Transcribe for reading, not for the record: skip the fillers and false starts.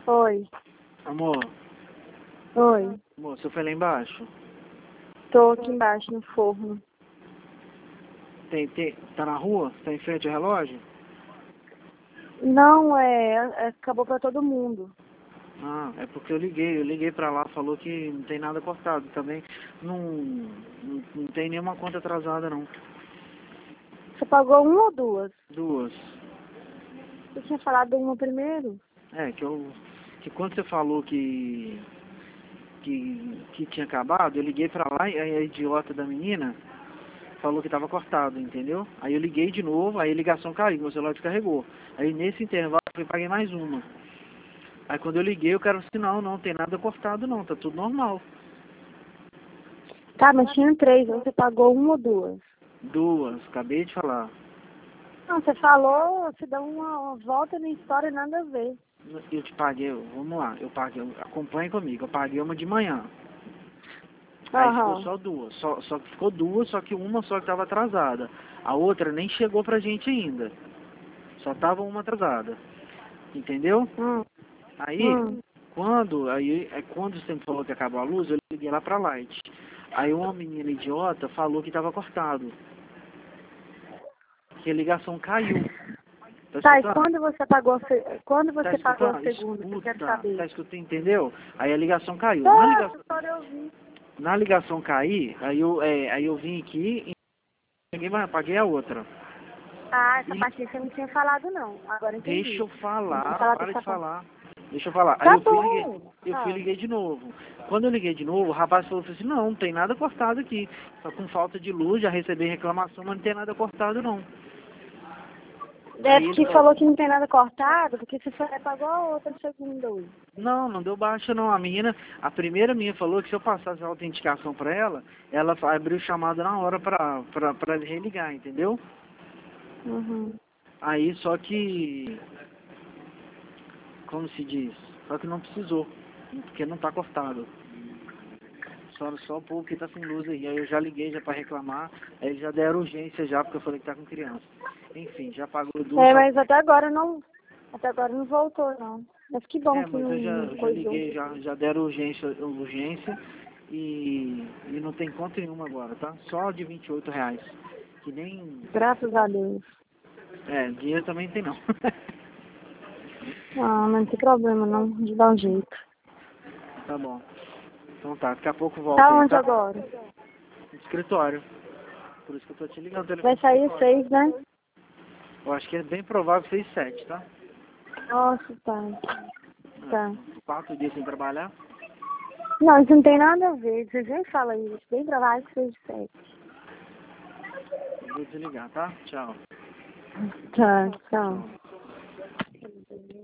Oi. Amor, Oi. você foi lá embaixo? Tô aqui embaixo no forno. Tá na rua? Tá em frente ao relógio? Não, acabou pra todo mundo. Ah, é porque eu liguei pra lá, falou que não tem nada cortado também. Não tem nenhuma conta atrasada não. Você pagou uma ou duas? Duas. Você tinha falado uma primeiro? É, que quando você falou que tinha acabado, eu liguei pra lá e a idiota da menina falou que tava cortado, entendeu? Aí eu liguei de novo, aí a ligação caiu, meu celular descarregou. Aí nesse intervalo eu paguei mais uma. Aí quando eu liguei, o cara disse, não tem nada cortado não, tá tudo normal. Tá, mas tinha três, você pagou uma ou duas? Duas, acabei de falar. Não, você falou, você deu uma volta na história, nada a ver. Eu te paguei, vamos lá, eu paguei, acompanha comigo, eu paguei uma de manhã. Aí ficou só duas, só que ficou duas, só que uma só que tava atrasada. A outra nem chegou pra gente ainda. Só tava uma atrasada. Entendeu? Aí, Hum. quando você me falou que acabou a luz, eu liguei lá pra Light. Aí uma menina idiota falou que tava cortado. Que a ligação caiu. Tá, e quando você pagou, quando Tá você pagou a escutando? segunda? Eu quero Escuta, saber. tá escutando, entendeu? Aí a ligação caiu. História eu vi. Na ligação cair, aí eu vim aqui e paguei a outra. Ah, essa parte você não tinha falado, não. Agora entendi. Deixa eu Não tinha falar, falado para essa de parte. falar. Deixa eu falar. Aí Tá eu fui bom. e liguei de novo. Quando eu liguei de novo, o rapaz falou assim, não tem nada cortado aqui. Só com falta de luz, já recebi reclamação, mas não tem nada cortado não. É Aí ele porque falou que não tem nada cortado, porque você só pagou a outra segunda hoje. não deu baixa não. A primeira menina falou que se eu passasse a autenticação pra ela abriu o chamado na hora pra religar, entendeu? Uhum. Aí só que, como se diz? Só que não precisou, porque não tá cortado. Só o povo que tá sem luz aí. Aí eu já liguei já pra reclamar, aí eles já deram urgência já, porque eu falei que tá com criança. Enfim, já pagou duas. Mas até agora não voltou, não. Mas que bom que Mas eu não já coisou. liguei, já deram urgência e não tem conta nenhuma agora, tá? Só de R$ 28. Que nem. Graças a Deus. Dinheiro também tem não. Ah, não tem problema não, de dar um jeito. Tá bom. Então tá, daqui a pouco volta Tá aí, onde tá? agora? No escritório. Por isso que eu tô te ligando. Vai sair às 6, né? Eu acho que é bem provável 6, 7, tá? Nossa, tá. Tá. 4 dias sem trabalhar. Não, isso não tem nada a ver. Vocês nem falam isso. Bem provável que seja 7. Eu vou desligar, tá? Tchau. Tá, tchau.